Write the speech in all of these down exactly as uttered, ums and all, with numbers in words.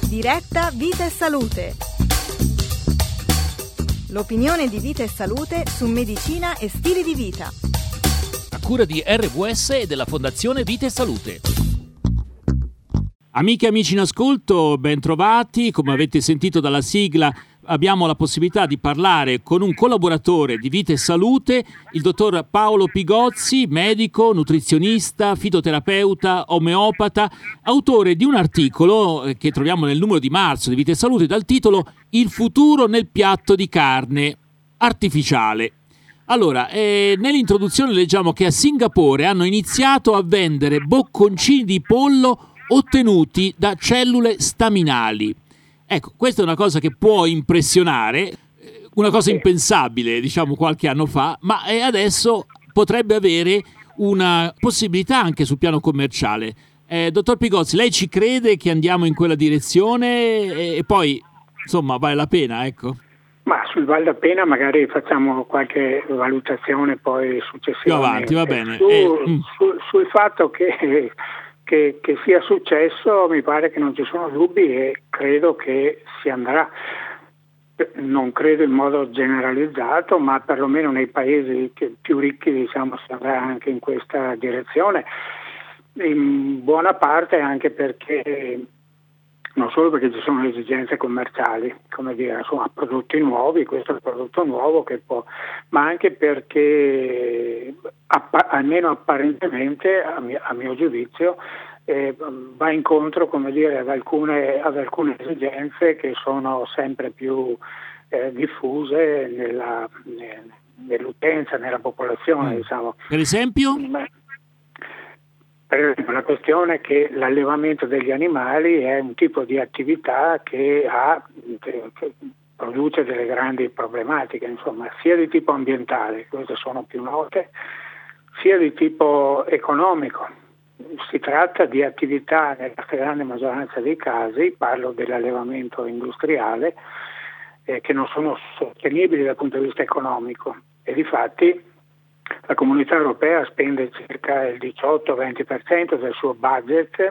Diretta Vita e Salute. L'opinione di Vita e Salute su medicina e stili di vita. A cura di R V S e della Fondazione Vita e Salute. Amiche e amici in ascolto, ben trovati. Come avete sentito dalla sigla, abbiamo la possibilità di parlare con un collaboratore di Vita e Salute, il dottor Paolo Pigozzi, medico, nutrizionista, fitoterapeuta, omeopata, autore di un articolo che troviamo nel numero di marzo di Vita e Salute dal titolo "Il futuro nel piatto di carne artificiale". Allora, eh, nell'introduzione leggiamo che a Singapore hanno iniziato a vendere bocconcini di pollo ottenuti da cellule staminali. Ecco, questa è una cosa che può impressionare, una cosa impensabile, diciamo, qualche anno fa, ma adesso potrebbe avere una possibilità anche sul piano commerciale. Eh, dottor Pigozzi, lei ci crede che andiamo in quella direzione e, e poi, insomma, vale la pena, ecco? Ma sul vale la pena magari facciamo qualche valutazione poi successivamente. Più avanti, va bene. Su, eh, su, sul fatto che... Che, che sia successo mi pare che non ci sono dubbi e credo che si andrà, non credo in modo generalizzato, ma perlomeno nei paesi che, più ricchi, diciamo, si andrà anche in questa direzione, in buona parte anche perché non solo perché ci sono esigenze commerciali, come dire, insomma, prodotti nuovi, questo è un prodotto nuovo che può, ma anche perché appa- almeno apparentemente, a mio, a mio giudizio, eh, va incontro, come dire, ad alcune, ad alcune esigenze che sono sempre più eh, diffuse nella, nell'utenza, nella popolazione, mm. diciamo. Per esempio? Per esempio, la questione è che l'allevamento degli animali è un tipo di attività che, ha, che produce delle grandi problematiche, insomma, sia di tipo ambientale, queste sono più note, sia di tipo economico. Si tratta di attività, nella grande maggioranza dei casi, parlo dell'allevamento industriale, eh, che non sono sostenibili dal punto di vista economico e difatti la Comunità Europea spende circa il diciotto venti per cento del suo budget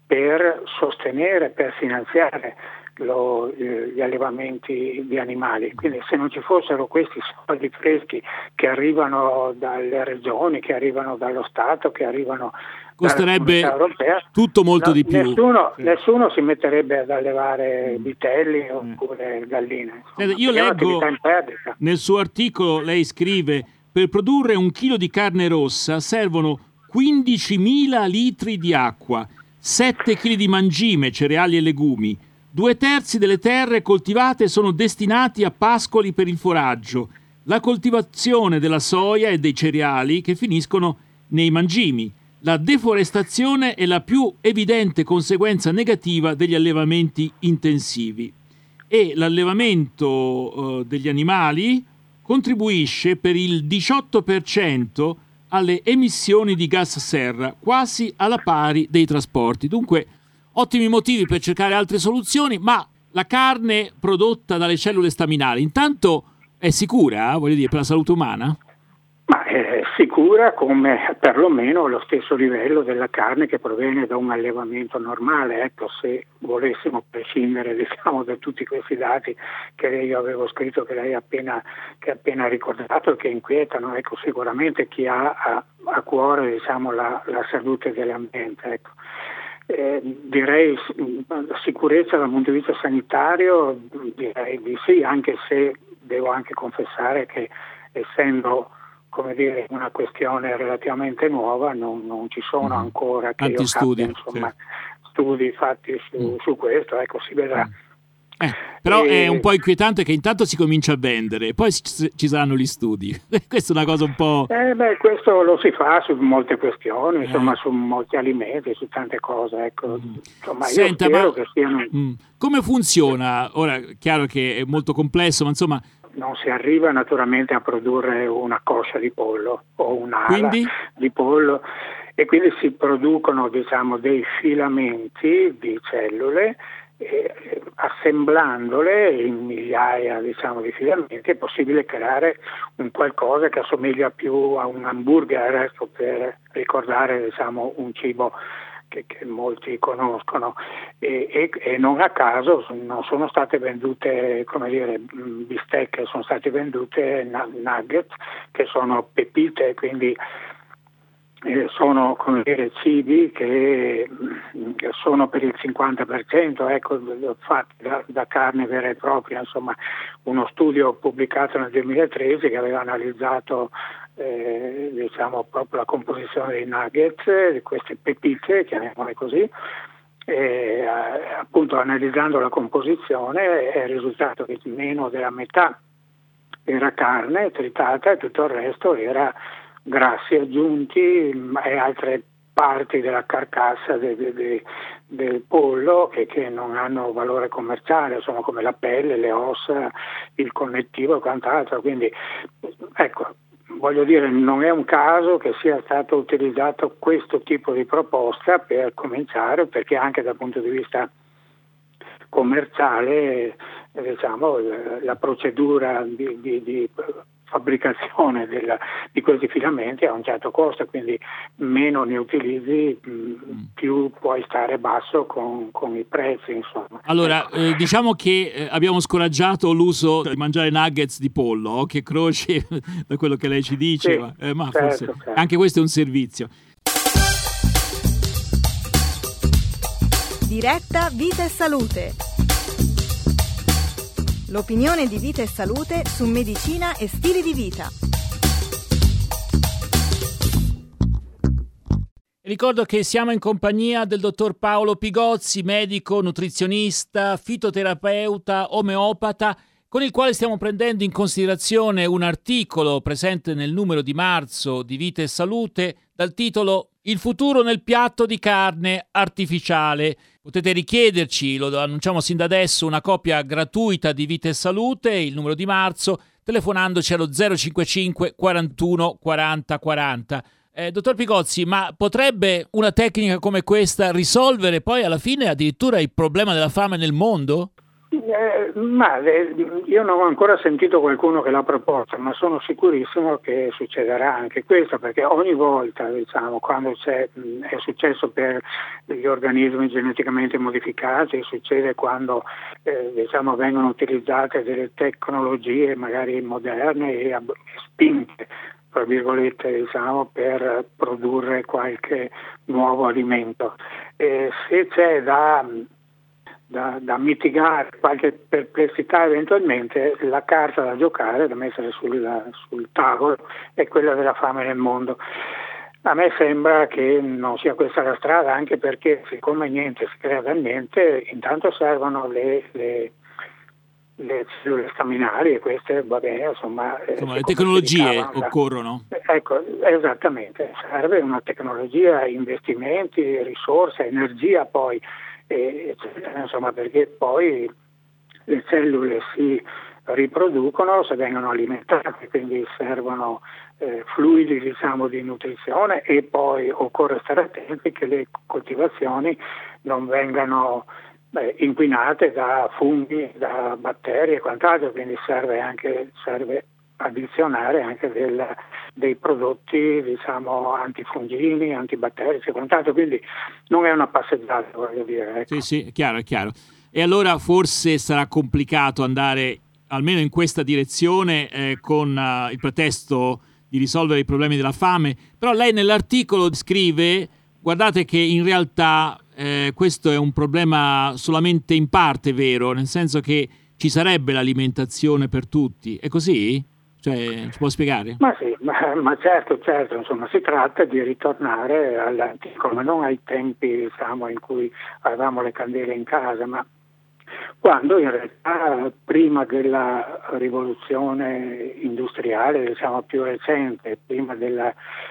per sostenere, per finanziare lo, gli allevamenti di animali. Quindi se non ci fossero questi soldi freschi che arrivano dalle regioni, che arrivano dallo Stato, che arrivano costerebbe dalla Comunità Europea, tutto molto no, di più. Nessuno, sì. nessuno si metterebbe ad allevare vitelli oppure galline. Insomma, Io leggo nel suo articolo, lei scrive: per produrre un chilo di carne rossa servono quindicimila litri di acqua, sette chili di mangime, cereali e legumi. Due terzi delle terre coltivate sono destinati a pascoli per il foraggio, la coltivazione della soia e dei cereali che finiscono nei mangimi. La deforestazione è la più evidente conseguenza negativa degli allevamenti intensivi. E l'allevamento eh, degli animali contribuisce per il diciotto per cento alle emissioni di gas serra, quasi alla pari dei trasporti. Dunque, ottimi motivi per cercare altre soluzioni, ma la carne prodotta dalle cellule staminali, intanto è sicura, eh, voglio dire, per la salute umana? Ma è sicura come perlomeno lo stesso livello della carne che proviene da un allevamento normale. Ecco, se volessimo prescindere, diciamo, da tutti questi dati che io avevo scritto, che lei ha appena, che ha appena ricordato e che inquietano, ecco, sicuramente chi ha a, a cuore, diciamo, la, la salute dell'ambiente, ecco. Eh, direi sicurezza dal punto di vista sanitario, direi di sì, anche se devo anche confessare che essendo, come dire, una questione relativamente nuova, non, non ci sono ancora che io studi, sappia, insomma, sì. studi fatti su, mm. su questo, ecco, si vedrà. Eh, però e... è un po' inquietante che intanto si comincia a vendere, poi ci, ci saranno gli studi. Questa è una cosa un po'... Eh beh, questo lo si fa su molte questioni, insomma, eh. su molti alimenti, su tante cose, ecco. Mm. Insomma, Senta, io spero ma... che siano... Mm. Come funziona? Ora, chiaro che è molto complesso, ma insomma... Non si arriva naturalmente a produrre una coscia di pollo o un'ala quindi? di pollo e quindi si producono, diciamo, dei filamenti di cellule e assemblandole in migliaia, diciamo, di filamenti è possibile creare un qualcosa che assomiglia più a un hamburger, ecco, per ricordare, diciamo, un cibo che, che molti conoscono, e, e, e non a caso non sono state vendute, come dire, bistecche, sono state vendute nuggets, che sono pepite, quindi eh, sono, come dire, cibi che, che sono per il cinquanta per cento, ecco, fatti da, da carne vera e propria. Insomma, uno studio pubblicato nel duemilatredici che aveva analizzato Eh, diciamo proprio la composizione dei nuggets, di queste pepite, chiamiamole così, e, eh, appunto analizzando la composizione è risultato che meno della metà era carne tritata e tutto il resto era grassi aggiunti e altre parti della carcassa de, de, de, del pollo che, che non hanno valore commerciale, sono come la pelle, le ossa, il connettivo e quant'altro. Quindi ecco, voglio dire, non è un caso che sia stato utilizzato questo tipo di proposta per cominciare, perché anche dal punto di vista commerciale, diciamo, la procedura di, di, di fabbricazione della, di questi filamenti ha un certo costo, quindi meno ne utilizzi, mh, più puoi stare basso con, con i prezzi, insomma. Allora, eh, diciamo che eh, abbiamo scoraggiato l'uso di mangiare nuggets di pollo, occhio e croce, da quello che lei ci diceva, sì, eh, ma certo, forse certo. Anche questo è un servizio. Diretta Vita e Salute. L'opinione di Vita e Salute su medicina e stili di vita. Ricordo che siamo in compagnia del dottor Paolo Pigozzi, medico, nutrizionista, fitoterapeuta, omeopata, con il quale stiamo prendendo in considerazione un articolo presente nel numero di marzo di Vita e Salute dal titolo "Il futuro nel piatto di carne artificiale". Potete richiederci, lo annunciamo sin da adesso, una copia gratuita di Vita e Salute, il numero di marzo, telefonandoci allo zero cinquantacinque quarantuno quaranta quaranta. Eh, dottor Pigozzi, ma potrebbe una tecnica come questa risolvere poi alla fine addirittura il problema della fame nel mondo? Eh, ma eh, io non ho ancora sentito qualcuno che l'ha proposta, ma sono sicurissimo che succederà anche questo, perché ogni volta, diciamo, quando c'è, mh, è successo per gli organismi geneticamente modificati, succede quando eh, diciamo, vengono utilizzate delle tecnologie magari moderne e ab- spinte, tra virgolette, diciamo, per produrre qualche nuovo alimento. E se c'è da Da, da mitigare qualche perplessità, eventualmente la carta da giocare, da mettere sul, sul tavolo, è quella della fame nel mondo. A me sembra che non sia questa la strada, anche perché siccome niente si crea dal niente, intanto servono le, le, le cellule staminali, e queste, va bene, insomma... Insomma, le tecnologie occorrono. Ecco, esattamente, serve una tecnologia, investimenti, risorse, energia poi, eccetera, insomma, perché poi le cellule si riproducono se vengono alimentate, quindi servono eh, fluidi, diciamo, di nutrizione, e poi occorre stare attenti che le coltivazioni non vengano beh, inquinate da funghi, da batteri e quant'altro, quindi serve anche serve addizionare anche del, dei prodotti, diciamo, antifungini, antibatterici e quant'altro, quindi non è una passeggiata, voglio dire. Ecco. Sì, sì, è chiaro, è chiaro. E allora forse sarà complicato andare almeno in questa direzione eh, con uh, il pretesto di risolvere i problemi della fame, però lei nell'articolo scrive, guardate che in realtà eh, questo è un problema solamente in parte vero, nel senso che ci sarebbe l'alimentazione per tutti, è così? Cioè, ci può spiegare? Ma sì, ma, ma certo, certo, insomma, si tratta di ritornare all'antico, ma non ai tempi, diciamo, in cui avevamo le candele in casa, ma quando in realtà prima della rivoluzione industriale, diciamo, più recente, prima della,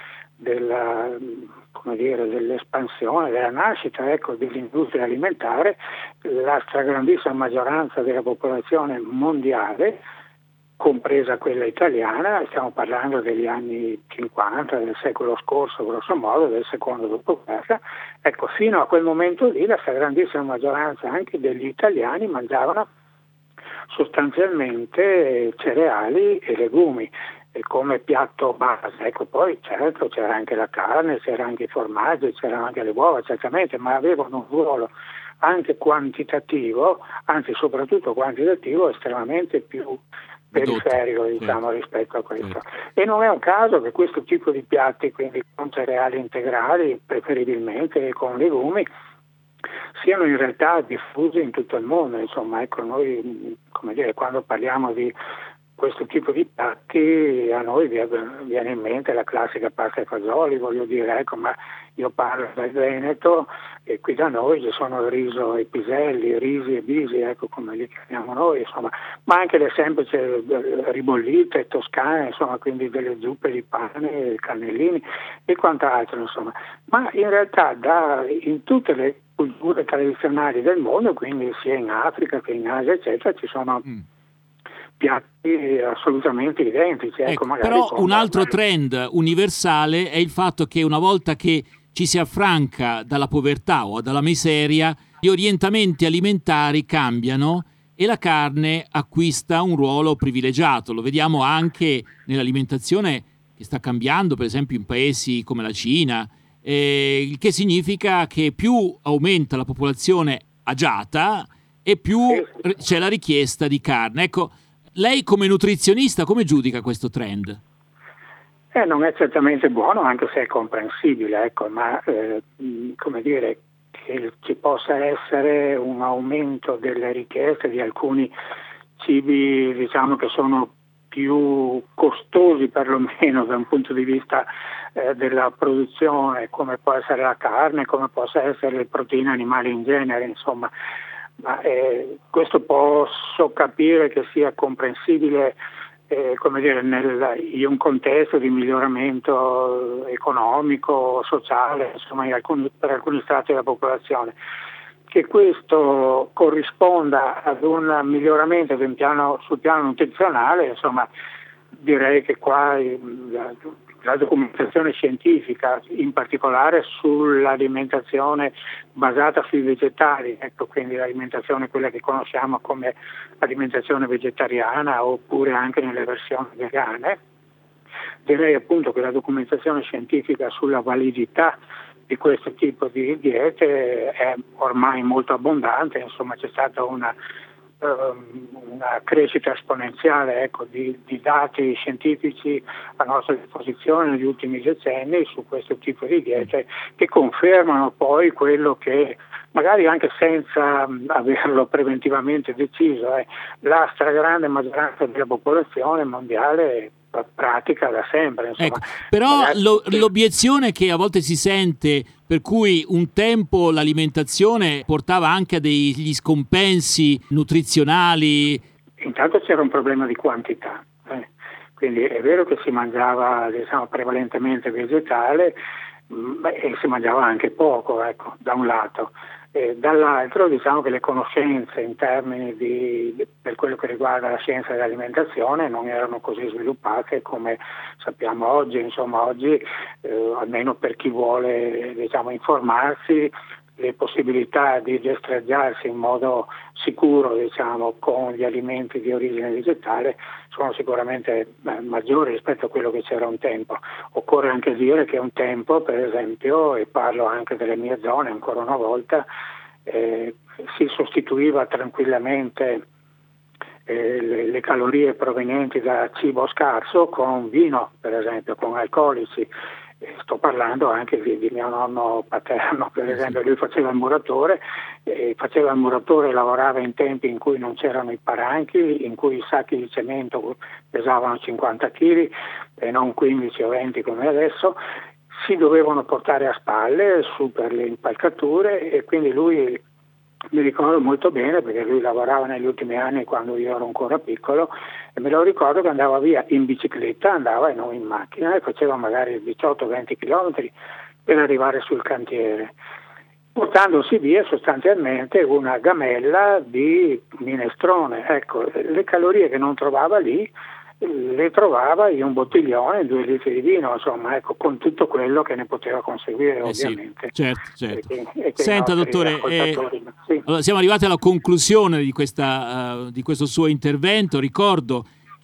della come dire, dell'espansione, della nascita, ecco, dell'industria alimentare, la stragrandissima maggioranza della popolazione mondiale, compresa quella italiana, stiamo parlando degli anni cinquanta del secolo scorso, grosso modo, del secondo dopoguerra, ecco, fino a quel momento lì la stragrandissima maggioranza anche degli italiani mangiavano sostanzialmente cereali e legumi. come piatto base. Ecco, poi certo c'era anche la carne, c'era anche il formaggio, c'erano anche le uova, certamente, ma avevano un ruolo anche quantitativo, anzi soprattutto quantitativo, estremamente più periferico, diciamo, certo, rispetto a questo. Certo. E non è un caso che questo tipo di piatti, quindi con cereali integrali, preferibilmente con legumi, siano in realtà diffusi in tutto il mondo. Insomma, ecco, noi, come dire, quando parliamo di questo tipo di piatti, a noi viene in mente la classica pasta e fagioli, voglio dire, ecco, ma io parlo del Veneto e qui da noi ci sono il riso e piselli, risi e bisi, ecco come li chiamiamo noi, insomma, ma anche le semplici ribollite toscane, insomma, quindi delle zuppe di pane, cannellini e quant'altro, insomma. Ma in realtà da, in tutte le culture tradizionali del mondo, quindi sia in Africa che in Asia, eccetera, ci sono mm. piatti assolutamente identici. Ecco, ecco, magari però un una... altro trend universale è il fatto che una volta che ci si affranca dalla povertà o dalla miseria, gli orientamenti alimentari cambiano e la carne acquista un ruolo privilegiato. Lo vediamo anche nell'alimentazione che sta cambiando, per esempio in paesi come la Cina, eh, il che significa che più aumenta la popolazione agiata e più c'è la richiesta di carne. Ecco, lei come nutrizionista come giudica questo trend? Eh, non è certamente buono, anche se è comprensibile, ecco, ma eh, come dire, che ci possa essere un aumento delle richieste di alcuni cibi, diciamo, che sono più costosi perlomeno da un punto di vista eh, della produzione, come può essere la carne, come possa essere le proteine animali in genere, insomma. Ma eh, questo posso capire che sia comprensibile eh, come dire, nel, in un contesto di miglioramento economico, sociale, insomma, in alcuni, per alcuni strati della popolazione. Che questo corrisponda ad un miglioramento del piano, sul piano nutrizionale, insomma, direi che qua la, la documentazione scientifica, in particolare sull'alimentazione basata sui vegetali, ecco, quindi l'alimentazione quella che conosciamo come alimentazione vegetariana oppure anche nelle versioni vegane, direi appunto che la documentazione scientifica sulla validità di questo tipo di diete è ormai molto abbondante, insomma c'è stata una, um, una crescita esponenziale, ecco, di, di dati scientifici a nostra disposizione negli ultimi decenni su questo tipo di diete che confermano poi quello che magari anche senza averlo preventivamente deciso, eh, la stragrande maggioranza della popolazione mondiale pratica da sempre. Insomma. Ecco, però magari... lo, l'obiezione che a volte si sente, per cui un tempo l'alimentazione portava anche a degli scompensi nutrizionali. Intanto c'era un problema di quantità, eh. Quindi è vero che si mangiava, diciamo, prevalentemente vegetale, mh, e si mangiava anche poco, ecco, da un lato. E dall'altro diciamo che le conoscenze in termini di, per quello che riguarda la scienza dell'alimentazione non erano così sviluppate come sappiamo oggi. Insomma, oggi eh, almeno per chi vuole, diciamo, informarsi, le possibilità di destreggiarsi in modo sicuro, diciamo, con gli alimenti di origine vegetale sono sicuramente eh, maggiori rispetto a quello che c'era un tempo. Occorre anche dire che un tempo, per esempio, e parlo anche delle mie zone ancora una volta, eh, si sostituiva tranquillamente eh, le, le calorie provenienti da cibo scarso con vino, per esempio, con alcolici. Sto parlando anche di, di mio nonno paterno, per esempio. Lui faceva il muratore, e faceva il muratore, lavorava in tempi in cui non c'erano i paranchi, in cui i sacchi di cemento pesavano cinquanta chili e non quindici o venti come adesso, si dovevano portare a spalle su per le impalcature, e quindi lui, mi ricordo molto bene perché lui lavorava negli ultimi anni quando io ero ancora piccolo, e me lo ricordo che andava via in bicicletta, andava e non in macchina, e faceva magari diciotto venti chilometri per arrivare sul cantiere, portandosi via sostanzialmente una gamella di minestrone. Ecco, le calorie che non trovava lì le trovava in un bottiglione, due litri di vino, insomma, ecco, con tutto quello che ne poteva conseguire, eh ovviamente. Sì, certo, certo. E che, e che Senta, dottore, eh, sì. allora, siamo arrivati alla conclusione di, questa, uh, di questo suo intervento. Ricordo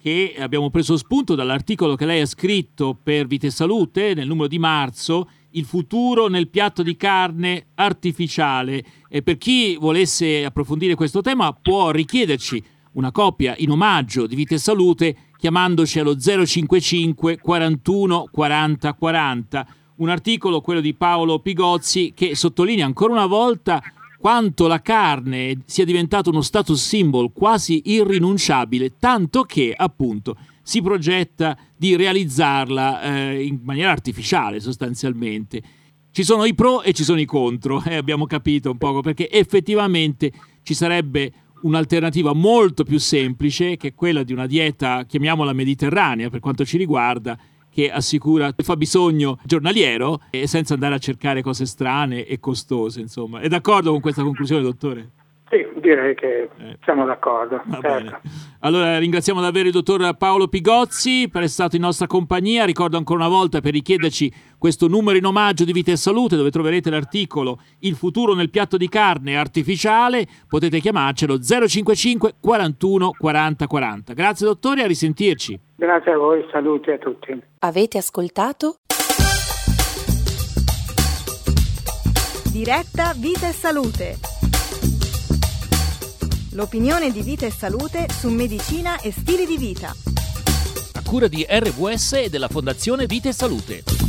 che abbiamo preso spunto dall'articolo che lei ha scritto per Vita e Salute nel numero di marzo, Il futuro nel piatto di carne artificiale. E per chi volesse approfondire questo tema può richiederci una copia in omaggio di Vita e Salute chiamandoci allo zero cinquantacinque quarantuno quaranta quaranta. Un articolo, quello di Paolo Pigozzi, che sottolinea ancora una volta quanto la carne sia diventato uno status symbol quasi irrinunciabile, tanto che appunto si progetta di realizzarla eh, in maniera artificiale sostanzialmente. Ci sono i pro e ci sono i contro, eh, abbiamo capito un poco, perché effettivamente ci sarebbe un'alternativa molto più semplice, che è quella di una dieta, chiamiamola mediterranea per quanto ci riguarda, che assicura il fabbisogno giornaliero e senza andare a cercare cose strane e costose, insomma. È d'accordo con questa conclusione, dottore? Sì, direi che eh. siamo d'accordo. Va certo. bene. Allora ringraziamo davvero il dottor Paolo Pigozzi per essere stato in nostra compagnia. Ricordo ancora una volta, per richiederci questo numero in omaggio di Vita e Salute, dove troverete l'articolo Il futuro nel piatto di carne artificiale, potete chiamarcelo zero cinquantacinque quarantuno quaranta quaranta. Grazie dottore, a risentirci. Grazie a voi, saluti a tutti. Avete ascoltato? Diretta Vita e Salute. L'opinione di Vita e Salute su medicina e stili di vita. A cura di R V S e della Fondazione Vita e Salute.